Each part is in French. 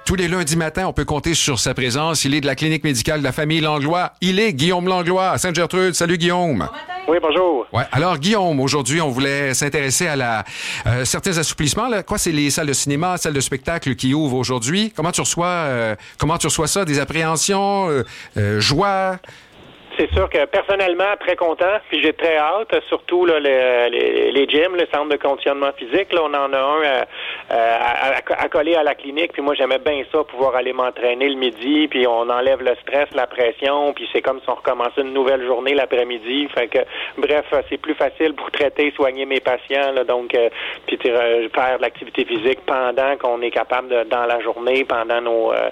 tous les lundis matins, on peut compter sur sa présence. Il est de la clinique médicale de la famille Langlois. Il est Guillaume Langlois à Sainte-Gertrude. Salut Guillaume. Oui, bonjour. Ouais. Alors Guillaume, aujourd'hui, on voulait s'intéresser à certains assouplissements. Là. Quoi, c'est les salles de cinéma, salles de spectacle qui ouvrent aujourd'hui. Comment tu reçois ça? Des appréhensions, joie? C'est sûr que personnellement, très content, puis j'ai très hâte, surtout là, les gyms, le centre de conditionnement physique. Là, on en a un à coller à la clinique, puis moi j'aimais bien ça, pouvoir aller m'entraîner le midi, puis on enlève le stress, la pression, puis c'est comme si on recommençait une nouvelle journée l'après-midi. Fait que bref, c'est plus facile pour traiter, soigner mes patients, là, donc puis faire de l'activité physique pendant qu'on est capable dans la journée, pendant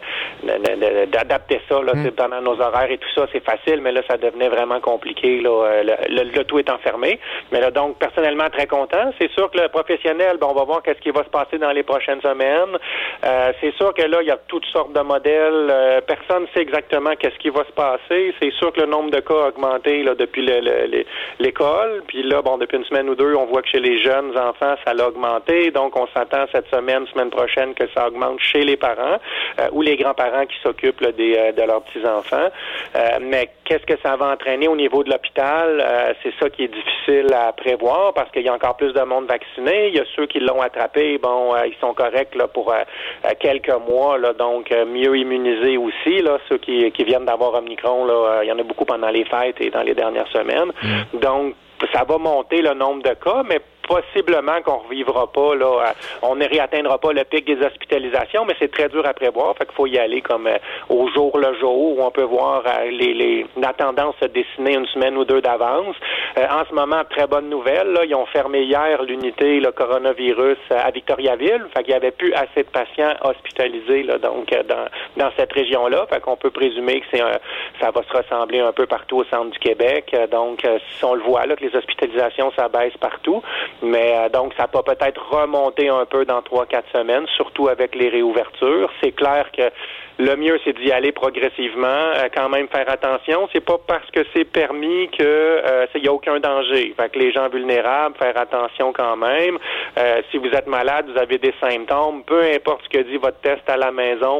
d'adapter ça là, pendant nos horaires et tout ça, c'est facile, mais là ça devenait vraiment compliqué. Là, le tout est enfermé. Mais là, donc, personnellement, très content. C'est sûr que le professionnel, on va voir qu'est-ce qui va se passer dans les prochaines semaines. C'est sûr que là, il y a toutes sortes de modèles. Personne ne sait exactement qu'est-ce qui va se passer. C'est sûr que le nombre de cas a augmenté là, depuis l'école. Puis là, depuis une semaine ou deux, on voit que chez les jeunes enfants, ça a augmenté. Donc, on s'attend cette semaine prochaine, que ça augmente chez les parents ou les grands-parents qui s'occupent là, de leurs petits-enfants. Mais qu'est-ce que ça va entraîner au niveau de l'hôpital? C'est ça qui est difficile à prévoir parce qu'il y a encore plus de monde vacciné. Il y a ceux qui l'ont attrapé, ils sont corrects là, pour quelques mois, là, donc mieux immunisés aussi. Là, ceux qui viennent d'avoir Omicron, là, il y en a beaucoup pendant les fêtes et dans les dernières semaines. Donc, ça va monter le nombre de cas, mais possiblement qu'on revivra pas, là, on ne réatteindra pas le pic des hospitalisations, mais c'est très dur à prévoir. Fait qu'il faut y aller comme au jour le jour, où on peut voir la tendance se dessiner une semaine ou deux d'avance. En ce moment, très bonne nouvelle, là, ils ont fermé hier l'unité le coronavirus à Victoriaville. Fait qu'il y avait plus assez de patients hospitalisés là, donc dans cette région-là. Fait qu'on peut présumer que ça va se ressembler un peu partout au centre du Québec. Donc, si on le voit là, que les hospitalisations, ça baisse partout. Mais donc, ça peut peut-être remonter un peu dans 3-4 semaines, surtout avec les réouvertures. C'est clair que le mieux, c'est d'y aller progressivement, quand même faire attention. C'est pas parce que c'est permis que il y a aucun danger. Fait que les gens vulnérables, faire attention quand même. Si vous êtes malade, vous avez des symptômes, peu importe ce que dit votre test à la maison,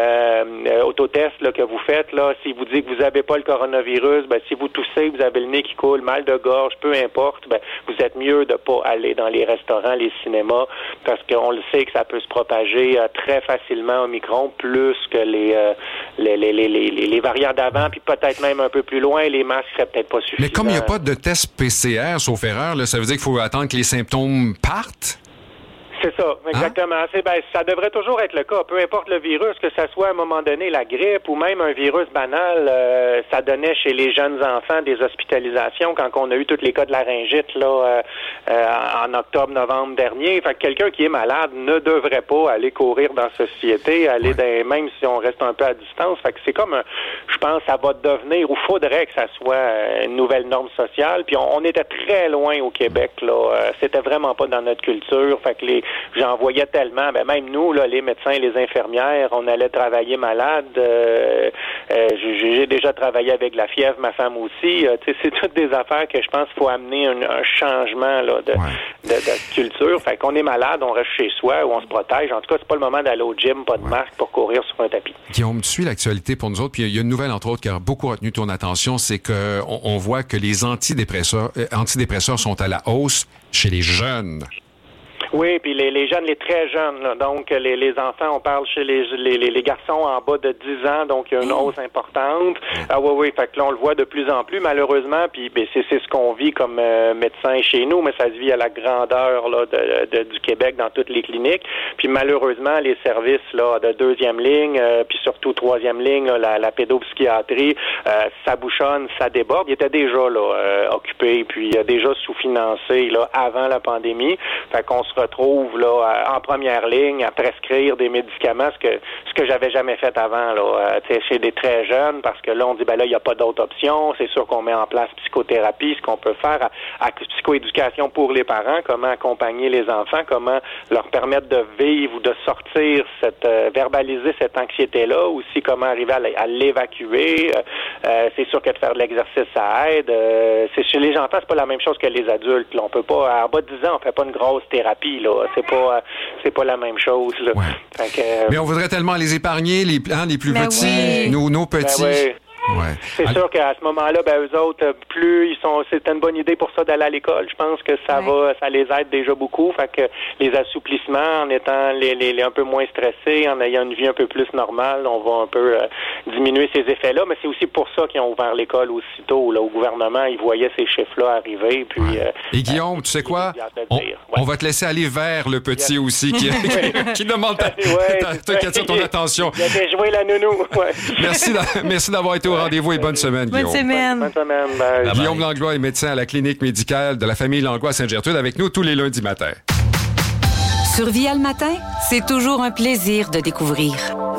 autotest là, que vous faites, là, si vous dit que vous n'avez pas le coronavirus, si vous toussez, vous avez le nez qui coule, mal de gorge, peu importe, vous êtes mieux de pas aller dans les restaurants, les cinémas, parce qu'on le sait que ça peut se propager très facilement Omicron, plus que les variants d'avant, puis peut-être même un peu plus loin, les masques seraient peut-être pas suffisants. Mais comme il n'y a pas de test PCR, sauf erreur, là, ça veut dire qu'il faut attendre que les symptômes partent? C'est ça, exactement. Ça devrait toujours être le cas, peu importe le virus, que ça soit à un moment donné la grippe ou même un virus banal, ça donnait chez les jeunes enfants des hospitalisations quand on a eu tous les cas de laryngite là en octobre-novembre dernier. Fait que quelqu'un qui est malade ne devrait pas aller courir dans la société, même si on reste un peu à distance. Fait que c'est comme je pense ça va devenir, ou faudrait que ça soit une nouvelle norme sociale. Puis on était très loin au Québec là, c'était vraiment pas dans notre culture. Fait que j'en voyais tellement, même nous, là, les médecins et les infirmières, on allait travailler malade. J'ai déjà travaillé avec la fièvre, ma femme aussi. C'est toutes des affaires que je pense qu'il faut amener un changement là, de culture. Fait qu'on est malade, on reste chez soi ou on se protège. En tout cas, c'est pas le moment d'aller au gym, pas de masque pour courir sur un tapis. Guillaume, tu suis l'actualité pour nous autres, puis il y a une nouvelle, entre autres, qui a beaucoup retenu ton attention, c'est qu'on voit que les antidépresseurs sont à la hausse chez les jeunes. Oui, puis les jeunes, les très jeunes, là, donc les enfants, on parle chez les garçons en bas de 10 ans, donc il y a une hausse importante. Ah oui, fait que là, on le voit de plus en plus, malheureusement, puis c'est ce qu'on vit comme médecin chez nous, mais ça se vit à la grandeur là du Québec dans toutes les cliniques. Puis malheureusement, les services là de deuxième ligne, puis surtout troisième ligne, là, la pédopsychiatrie, ça bouchonne, ça déborde. Il était déjà là occupé, puis déjà sous-financé là avant la pandémie. Fait qu'on se retrouve là en première ligne à prescrire des médicaments, ce que j'avais jamais fait avant là, chez des très jeunes, parce que là on dit là il n'y a pas d'autre option. C'est sûr qu'on met en place psychothérapie, ce qu'on peut faire à psychoéducation pour les parents, comment accompagner les enfants, comment leur permettre de vivre ou de sortir verbaliser cette anxiété là, aussi comment arriver à l'évacuer. C'est sûr que de faire de l'exercice ça aide. C'est chez les enfants, c'est pas la même chose que les adultes. Là, on peut pas, en bas de 10 ans, on fait pas une grosse thérapie. vie, là. C'est pas la même chose, là. Ouais. Fait que, mais on voudrait tellement les épargner, les plus Ben petits, oui. nos petits. ben oui. Ouais. C'est sûr qu'à ce moment-là, eux autres, c'est une bonne idée pour ça d'aller à l'école. Je pense que ça les aide déjà beaucoup. Fait que les assouplissements, en étant les un peu moins stressés, en ayant une vie un peu plus normale, on va un peu diminuer ces effets-là. Mais c'est aussi pour ça qu'ils ont ouvert l'école aussitôt. Là, au gouvernement, ils voyaient ces chiffres-là arriver. Puis, Et Guillaume, tu sais quoi? On va te laisser aller vers le petit aussi qui demande qui attire ton attention. Il a bien joué la nounou. Ouais. Merci d'avoir été au rendez-vous et bonne semaine, Guillaume. Bonne semaine. Bonne semaine. Bye. Guillaume Langlois est médecin à la clinique médicale de la famille Langlois à Sainte-Gertrude avec nous tous les lundis matins. Sur Via le matin, c'est toujours un plaisir de découvrir.